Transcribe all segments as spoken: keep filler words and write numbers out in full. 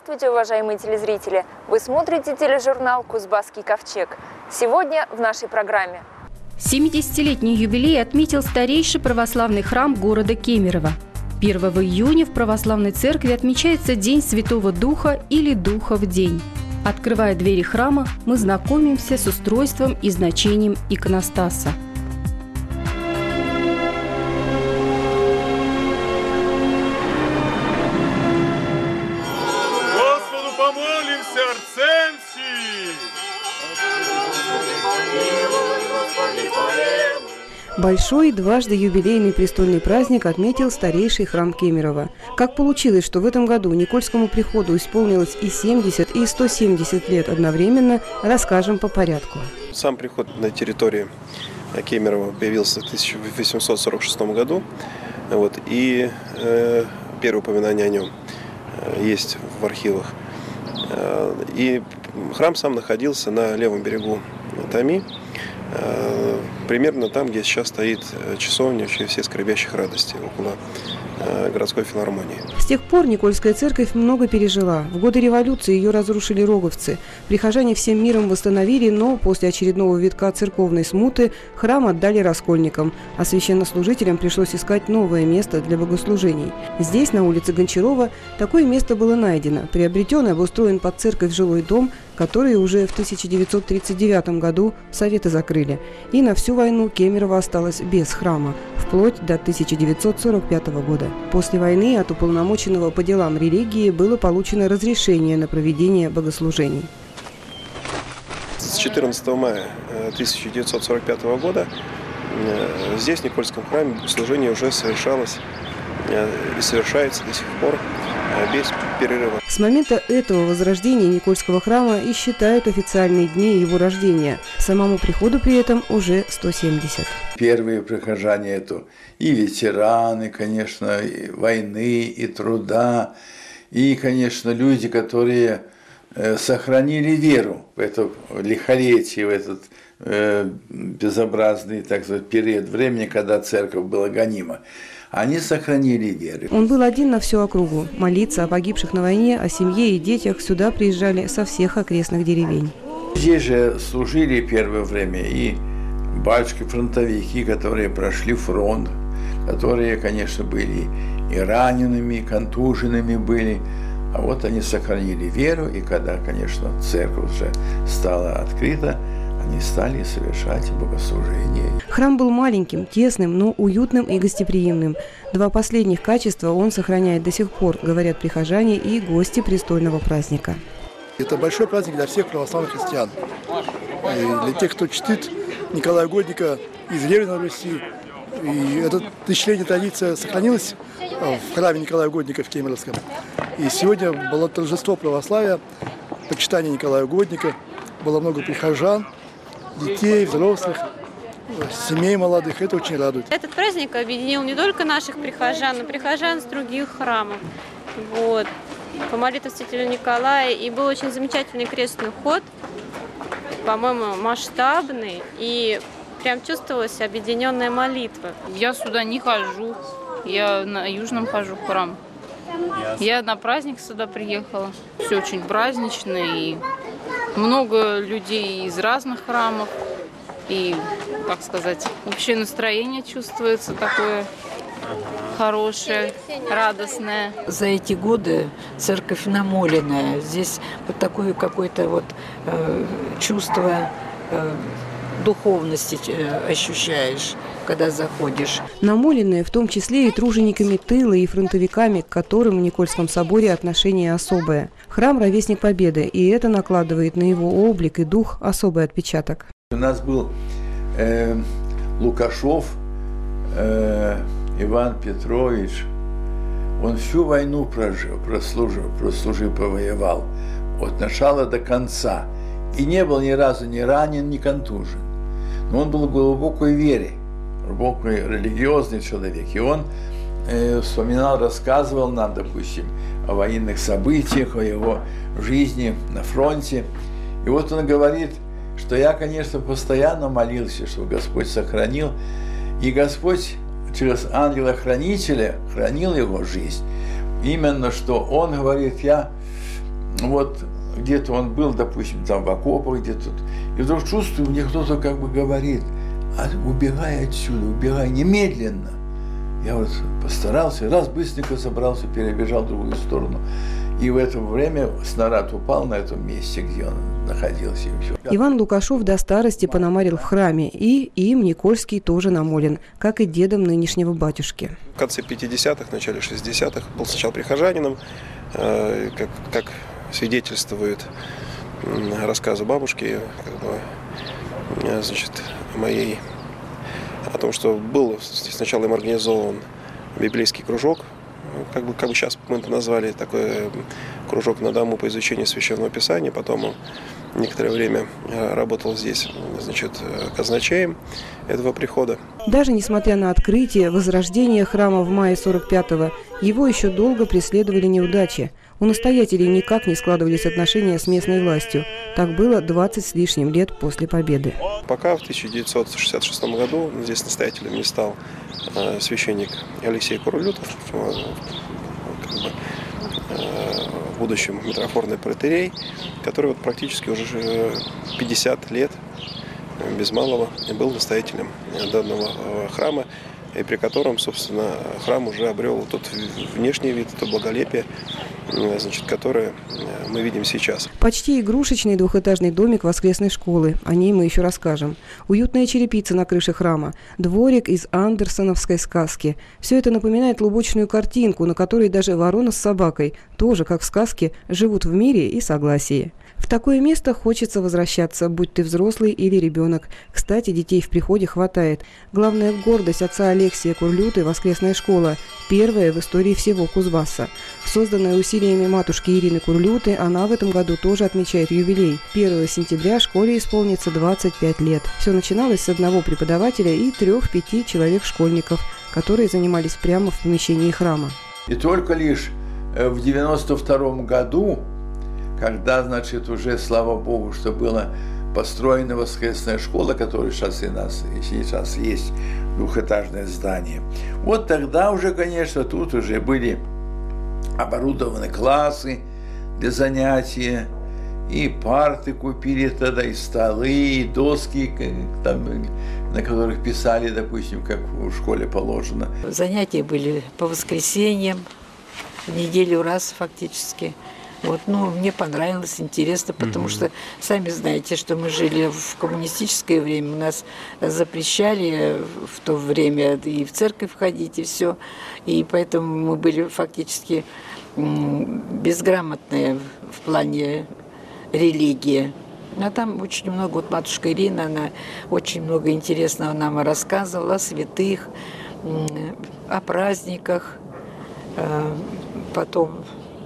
Здравствуйте, уважаемые телезрители! Вы смотрите тележурнал «Кузбасский ковчег». Сегодня в нашей программе. семидесятилетний юбилей отметил старейший православный храм города Кемерово. первого июня в православной церкви отмечается День Святого Духа или Духа в день. Открывая двери храма, мы знакомимся с устройством и значением иконостаса. Помолимся, Арценсий! Большой дважды юбилейный престольный праздник отметил старейший храм Кемерово. Как получилось, что в этом году Никольскому приходу исполнилось и семьдесят, и сто семьдесят лет одновременно, расскажем по порядку. Сам приход на территории Кемерово появился в тысяча восемьсот сорок шестом году. Вот, и э, первое упоминание о нем есть в архивах. И храм сам находился на левом берегу Томи, примерно там, где сейчас стоит часовня «Все скорбящих радости», около городской филармонии. С тех пор Никольская церковь много пережила. В годы революции ее разрушили роговцы. Прихожане всем миром восстановили, но после очередного витка церковной смуты храм отдали раскольникам, а священнослужителям пришлось искать новое место для богослужений. Здесь, на улице Гончарова, такое место было найдено. Приобретен и обустроен под церковь жилой дом, который уже в тысяча девятьсот тридцать девятом году Советы закрыли. И на всю войну Кемерово осталось без храма, вплоть до тысяча девятьсот сорок пятого года. После войны от уполномоченного по делам религии было получено разрешение на проведение богослужений. С четырнадцатого мая тысяча девятьсот сорок пятого года здесь, в Никольском храме, богослужение уже совершалось и совершается до сих пор без перерыва. С момента этого возрождения Никольского храма и считают официальные дни его рождения. Самому приходу при этом уже сто семьдесят. Первые прихожане это и ветераны, конечно, и войны, и труда, и, конечно, люди, которые сохранили веру в это лихолетие, в этот э, безобразный, так сказать, период времени, когда церковь была гонима. Они сохранили веру. Он был один на всю округу. Молиться о погибших на войне, о семье и детях сюда приезжали со всех окрестных деревень. Здесь же служили первое время и батюшки-фронтовики, которые прошли фронт, которые, конечно, были и ранеными, и контуженными были. А вот они сохранили веру, и когда, конечно, церковь уже стала открыта, они стали совершать богослужение. Храм был маленьким, тесным, но уютным и гостеприимным. Два последних качества он сохраняет до сих пор, говорят прихожане и гости престольного праздника. Это большой праздник для всех православных христиан. И для тех, кто чтит Николая Угодника из древней Руси. И эта тысячелетняя традиция сохранилась в храме Николая Угодника в Кемеровском. И сегодня было торжество православия, почитание Николая Угодника. Было много прихожан, детей, взрослых, семей молодых. Это очень радует. Этот праздник объединил не только наших прихожан, но и прихожан с других храмов. Вот. По молитве святителя Николая. И был очень замечательный крестный ход, по-моему, масштабный. И прям чувствовалась объединенная молитва. Я сюда не хожу. Я на Южном хожу в храм. Я на праздник сюда приехала. Все очень празднично и много людей из разных храмов. И, как сказать, общее настроение чувствуется такое хорошее, радостное. За эти годы церковь намоленная. Здесь вот такое какое-то вот э, чувство э, духовности э, ощущаешь, когда заходишь. Намоленные, в том числе и тружениками тыла и фронтовиками, к которым в Никольском соборе отношение особое. Храм – ровесник Победы, и это накладывает на его облик и дух особый отпечаток. У нас был э, Лукашов э, Иван Петрович. Он всю войну прожил, прослужил, прослужил, повоевал от начала до конца. И не был ни разу ни ранен, ни контужен. Но он был в глубокой вере, глубокий религиозный человек. И он э, вспоминал, рассказывал нам, допустим, о военных событиях, о его жизни на фронте. И вот он говорит, что я, конечно, постоянно молился, чтобы Господь сохранил. И Господь через ангела-хранителя хранил его жизнь. Именно что он говорит, я вот где-то он был, допустим, там в окопах где-то, и вдруг чувствую, мне кто-то как бы говорит: а убегай отсюда, убегай немедленно. Я вот постарался, раз быстренько собрался, перебежал в другую сторону. И в это время снаряд упал на этом месте, где он находился. И все. Иван Лукашов до старости пономарил в храме, и им Никольский тоже намолен, как и дедом нынешнего батюшки. В конце пятидесятых, начале шестидесятых был сначала прихожанином, как, как свидетельствует рассказы бабушки, как бы, значит, моей, о том, что был сначала им организован библейский кружок, как бы, как бы сейчас мы это назвали, такой кружок на дому по изучению Священного Писания. Потом он некоторое время работал здесь, значит, казначеем этого прихода. Даже несмотря на открытие, возрождение храма в мае сорок пятого, его еще долго преследовали неудачи. У настоятелей никак не складывались отношения с местной властью. Так было двадцать с лишним лет после победы. Пока в тысяча девятьсот шестьдесят шестом году здесь настоятелем не стал э, священник Алексей Курулютов, э, как бы, э, в будущем митрофорный протоиерей, который вот практически уже пятьдесят лет без малого был настоятелем данного э, храма, и при котором, собственно, храм уже обрел тот внешний вид, то благолепие, значит, которое мы видим сейчас. Почти игрушечный двухэтажный домик воскресной школы. О ней мы еще расскажем. Уютная черепица на крыше храма. Дворик из андерсоновской сказки. Все это напоминает лубочную картинку, на которой даже ворона с собакой, тоже, как в сказке, живут в мире и согласии. В такое место хочется возвращаться, будь ты взрослый или ребенок. Кстати, детей в приходе хватает. Главная гордость отца Алексия Курлюты – воскресная школа, первая в истории всего Кузбасса. Созданная усилиями матушки Ирины Курлюты, она в этом году тоже отмечает юбилей. первого сентября школе исполнится двадцать пять лет. Все начиналось с одного преподавателя и трех-пяти человек-школьников, которые занимались прямо в помещении храма. И только лишь в девяносто втором году, когда, значит, уже, слава Богу, что была построена воскресная школа, которая сейчас и нас, и сейчас есть двухэтажное здание. Вот тогда уже, конечно, тут уже были оборудованы классы для занятия, и парты купили тогда, и столы, и доски, там, на которых писали, допустим, как в школе положено. Занятия были по воскресеньям, в неделю раз фактически. Вот, ну, мне понравилось, интересно, потому mm-hmm. что, сами знаете, что мы жили в коммунистическое время, у нас запрещали в то время и в церковь ходить, и все, и поэтому мы были фактически безграмотные в плане религии. А там очень много, вот матушка Ирина, она очень много интересного нам рассказывала о святых, о праздниках, потом...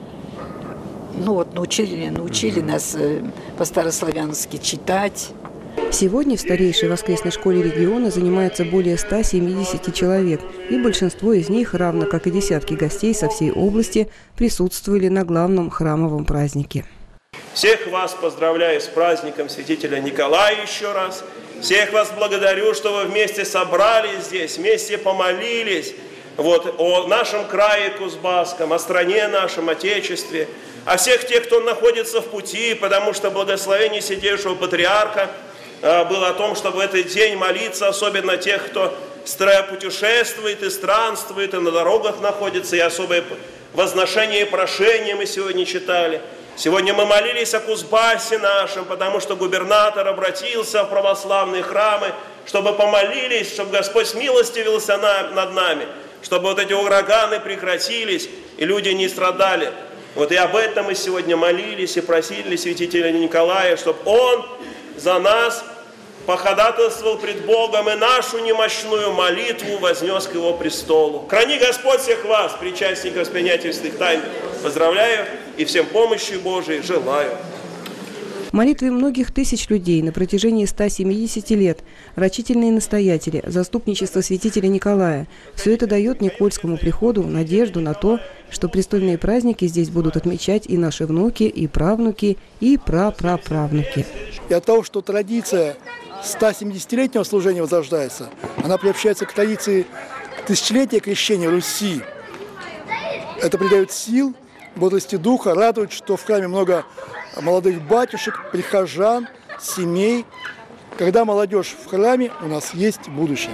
Ну вот научили, научили нас по-старославянски читать. Сегодня в старейшей воскресной школе региона занимается более ста семидесяти человек, и большинство из них, равно как и десятки гостей со всей области, присутствовали на главном храмовом празднике. Всех вас поздравляю с праздником святителя Николая еще раз. Всех вас благодарю, что вы вместе собрались здесь, вместе помолились вот, о нашем крае Кузбасском, о стране нашем, Отечестве. А всех тех, кто находится в пути, потому что благословение Святейшего Патриарха э, было о том, чтобы в этот день молиться, особенно тех, кто путешествует и странствует, и на дорогах находится, и особое возношение и прошение мы сегодня читали. Сегодня мы молились о Кузбассе нашем, потому что губернатор обратился в православные храмы, чтобы помолились, чтобы Господь смилостивился на, над нами, чтобы вот эти ураганы прекратились, и люди не страдали. Вот и об этом мы сегодня молились и просили святителя Николая, чтобы он за нас походатайствовал пред Богом и нашу немощную молитву вознес к его престолу. Храни Господь всех вас, причастников принятия святых тайн. Поздравляю и всем помощи Божией желаю. Молитвы многих тысяч людей на протяжении ста семидесяти лет, рачительные настоятели, заступничество святителя Николая – все это дает Никольскому приходу надежду на то, что престольные праздники здесь будут отмечать и наши внуки, и правнуки, и прапраправнуки. И от того, что традиция ста семидесятилетнего служения возрождается, она приобщается к традиции тысячелетия крещения Руси. Это придает сил бодрости духа, радует, что в храме много молодых батюшек, прихожан, семей. Когда молодежь в храме, у нас есть будущее.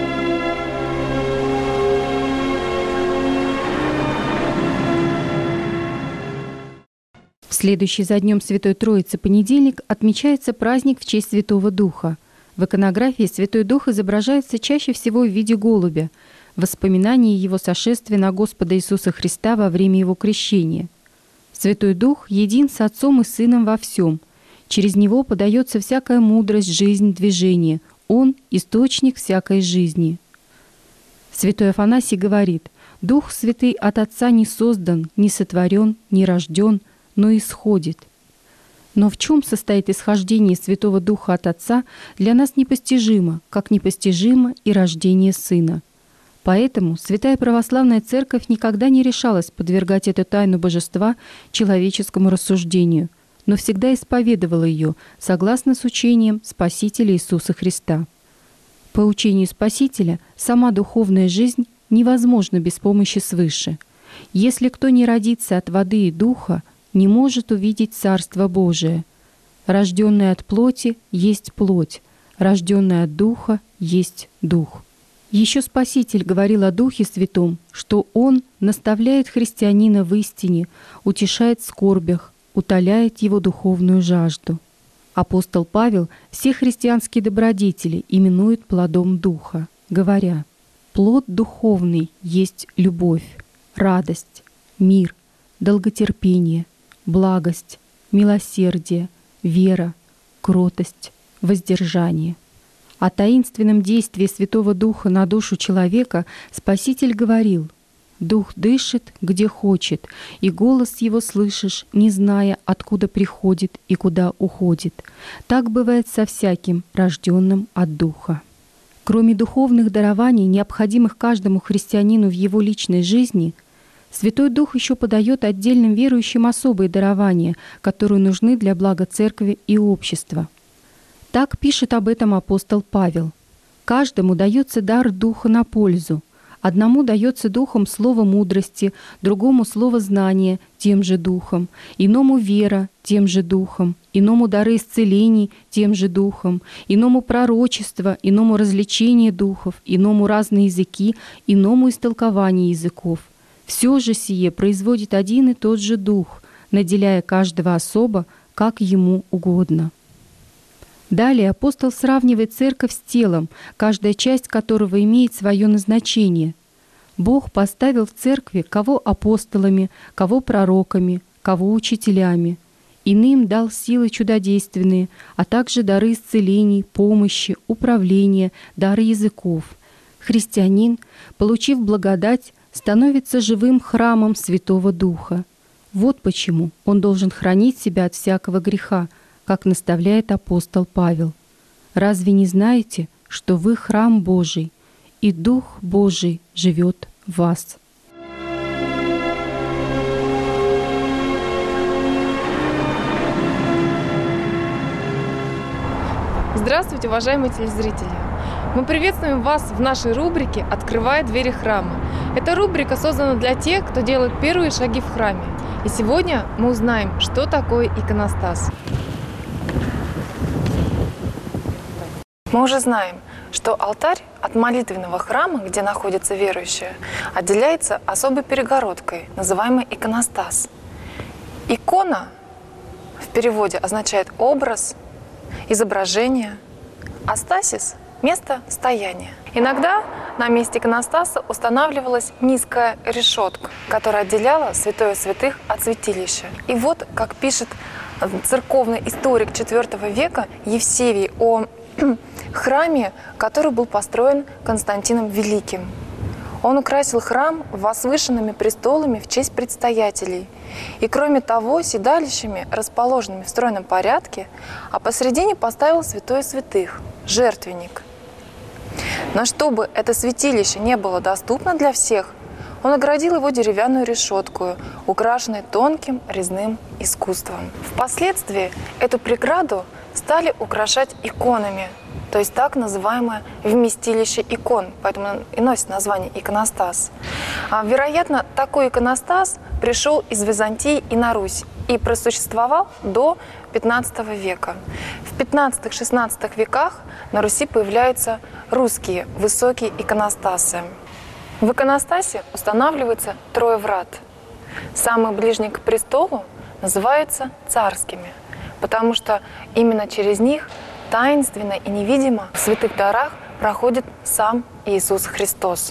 В следующий за Днем Святой Троицы понедельник отмечается праздник в честь Святого Духа. В иконографии Святой Дух изображается чаще всего в виде голубя, воспоминание его сошествия на Господа Иисуса Христа во время его крещения. Святой Дух един с Отцом и Сыном во всем. Через него подается всякая мудрость, жизнь, движение. Он – источник всякой жизни. Святой Афанасий говорит: «Дух Святый от Отца не создан, не сотворен, не рожден, но исходит». Но в чем состоит исхождение Святого Духа от Отца, для нас непостижимо, как непостижимо и рождение Сына. Поэтому Святая Православная Церковь никогда не решалась подвергать эту тайну Божества человеческому рассуждению, но всегда исповедовала ее согласно с учением Спасителя Иисуса Христа. По учению Спасителя сама духовная жизнь невозможна без помощи свыше. Если кто не родится от воды и духа, не может увидеть Царство Божие. Рожденный от плоти есть плоть, рожденный от духа есть дух. Еще Спаситель говорил о Духе Святом, что Он наставляет христианина в истине, утешает в скорбях, утоляет его духовную жажду. Апостол Павел все христианские добродетели именует плодом Духа, говоря: «Плод духовный есть любовь, радость, мир, долготерпение, благость, милосердие, вера, кротость, воздержание». О таинственном действии Святого Духа на душу человека Спаситель говорил: «Дух дышит, где хочет, и голос его слышишь, не зная, откуда приходит и куда уходит. Так бывает со всяким, рожденным от Духа». Кроме духовных дарований, необходимых каждому христианину в его личной жизни, Святой Дух еще подает отдельным верующим особые дарования, которые нужны для блага Церкви и общества. Так пишет об этом апостол Павел: «Каждому дается дар Духа на пользу. Одному дается Духом слово мудрости, другому слово знания тем же Духом, иному вера тем же Духом, иному дары исцелений тем же Духом, иному пророчество, иному развлечение духов, иному разные языки, иному истолкование языков. Все же сие производит один и тот же Дух, наделяя каждого особо, как ему угодно». Далее апостол сравнивает церковь с телом, каждая часть которого имеет свое назначение. Бог поставил в церкви кого апостолами, кого пророками, кого учителями. Иным дал силы чудодейственные, а также дары исцелений, помощи, управления, дары языков. Христианин, получив благодать, становится живым храмом Святого Духа. Вот почему он должен хранить себя от всякого греха, как наставляет апостол Павел. «Разве не знаете, что вы храм Божий, и Дух Божий живет в вас?» Здравствуйте, уважаемые телезрители! Мы приветствуем вас в нашей рубрике «Открывая двери храма». Эта рубрика создана для тех, кто делает первые шаги в храме. И сегодня мы узнаем, что такое иконостас. Мы уже знаем, что алтарь от молитвенного храма, где находятся верующие, отделяется особой перегородкой, называемой иконостас. Икона в переводе означает образ, изображение, а стасис – место стояния. Иногда на месте иконостаса устанавливалась низкая решетка, которая отделяла святое святых от святилища. И вот, как пишет церковный историк четвёртого века Евсевий о храме, который был построен Константином Великим. Он украсил храм возвышенными престолами в честь предстоятелей и, кроме того, седалищами, расположенными в стройном порядке, а посредине поставил святое святых – жертвенник. Но чтобы это святилище не было доступно для всех, он оградил его деревянную решеткой, украшенной тонким резным искусством. Впоследствии эту преграду стали украшать иконами, то есть так называемое вместилище икон, поэтому и носит название иконостас. А, вероятно, такой иконостас пришел из Византии и на Русь и просуществовал до пятнадцатого века. В пятнадцатом-шестнадцатом веках на Руси появляются русские высокие иконостасы. В иконостасе устанавливается трое врат. Самый ближний к престолу называются царскими, потому что именно через них таинственно и невидимо в святых дарах проходит сам Иисус Христос.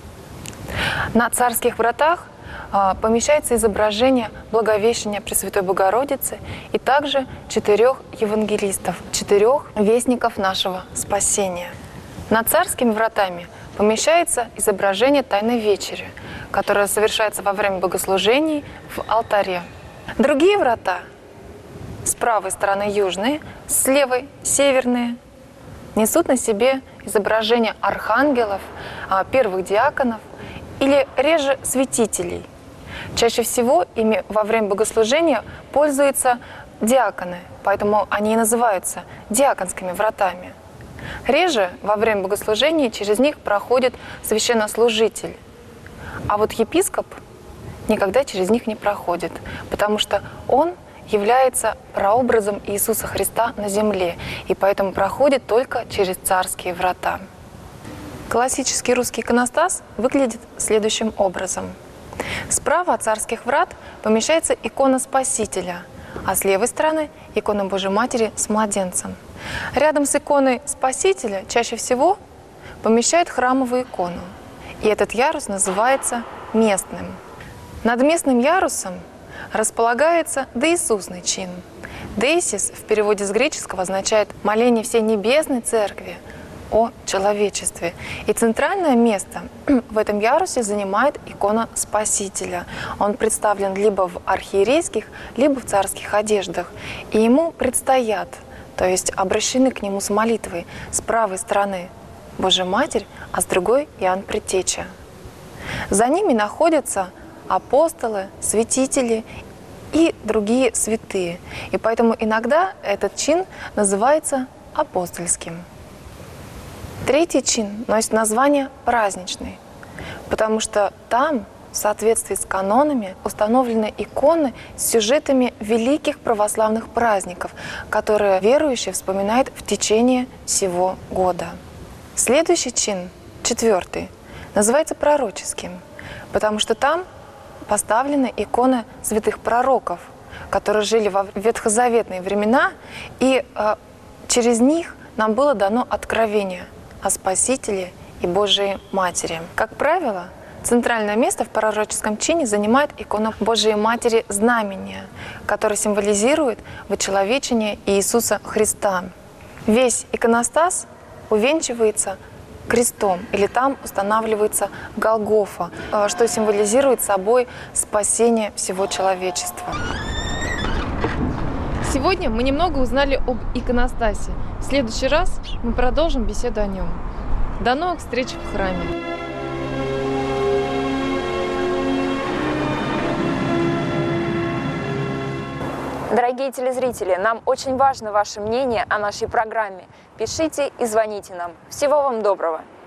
На царских вратах а, помещается изображение Благовещения Пресвятой Богородицы и также четырех евангелистов, четырех вестников нашего спасения. Над царскими вратами помещается изображение Тайной Вечери, которое совершается во время богослужений в алтаре. Другие врата, с правой стороны южные, с левой северные, несут на себе изображение архангелов, первых диаконов или реже святителей. Чаще всего ими во время богослужения пользуются диаконы, поэтому они и называются диаконскими вратами. Реже во время богослужения через них проходит священнослужитель, а вот епископ никогда через них не проходит, потому что он является прообразом Иисуса Христа на земле, и поэтому проходит только через царские врата. Классический русский иконостас выглядит следующим образом. Справа от царских врат помещается икона Спасителя, а с левой стороны – икона Божьей Матери с младенцем. Рядом с иконой Спасителя чаще всего помещают храмовую икону, и этот ярус называется местным. Над местным ярусом располагается деисусный чин. Деисис в переводе с греческого означает «моление всей небесной церкви» о человечестве. И центральное место в этом ярусе занимает икона Спасителя. Он представлен либо в архиерейских, либо в царских одеждах. И ему предстоят, то есть обращены к нему с молитвой, с правой стороны Божья Матерь, а с другой Иоанн Предтеча. За ними находятся апостолы, святители и другие святые. И поэтому иногда этот чин называется апостольским. Третий чин носит название праздничный, потому что там, в соответствии с канонами, установлены иконы с сюжетами великих православных праздников, которые верующие вспоминают в течение всего года. Следующий чин, четвертый, называется пророческим, потому что там поставлены иконы святых пророков, которые жили во ветхозаветные времена, и э, через них нам было дано откровение о Спасителе и Божией Матери. Как правило, центральное место в пророческом чине занимает икона Божией Матери Знамения, которая символизирует вочеловечение Иисуса Христа. Весь иконостас увенчивается крестом, или там устанавливается Голгофа, что символизирует собой спасение всего человечества. Сегодня мы немного узнали об иконостасе. В следующий раз мы продолжим беседу о нем. До новых встреч в храме! Дорогие телезрители, нам очень важно ваше мнение о нашей программе. Пишите и звоните нам. Всего вам доброго!